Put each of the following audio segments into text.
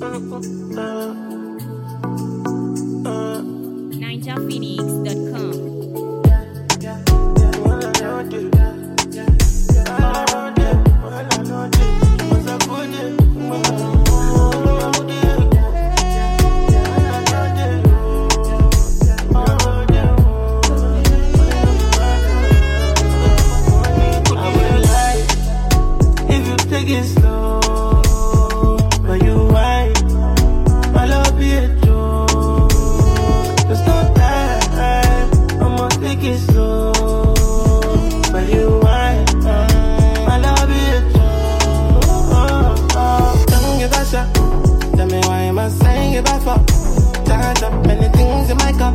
NinjaPhoenix.com. Take it slow, but you whine. My love be a joke. There's no time, I'ma take it slow, but you whine. My love be a joke. Don't give a shot. Tell me why am I saying it back for? Charge up many things in my cup.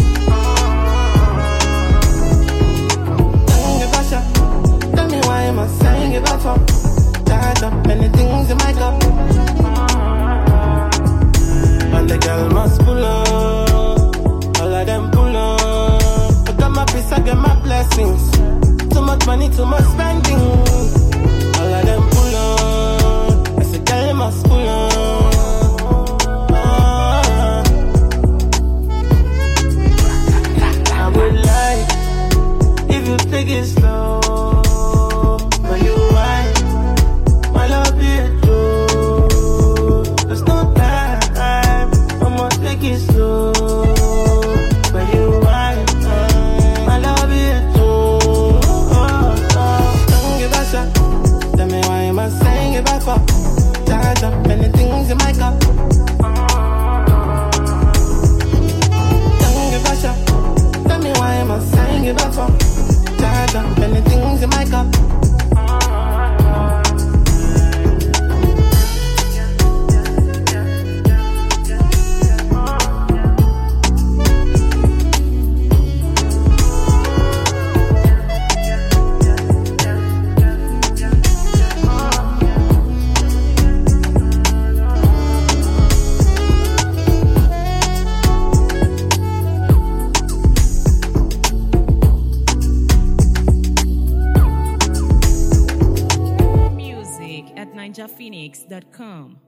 Don't give a shot. Tell me why am I saying it back for? Tied up many things in my cup. And the girl must pull up. All of them pull up. I got my peace, I get my blessings. Too much money, too much spending. All of them pull up. I said, girl, must pull up. I would lie if you take it slow, but you whine. My love be a joke. There's no time, I'ma take it slow, but you whine. My love be a joke. Don't give a shot. Tell me why am I saying it back for? Tied up many things in my cup. Don't give a shot. Tell me why am I saying it back for? Tied up many things in my cup. NinjaPhoenix.com.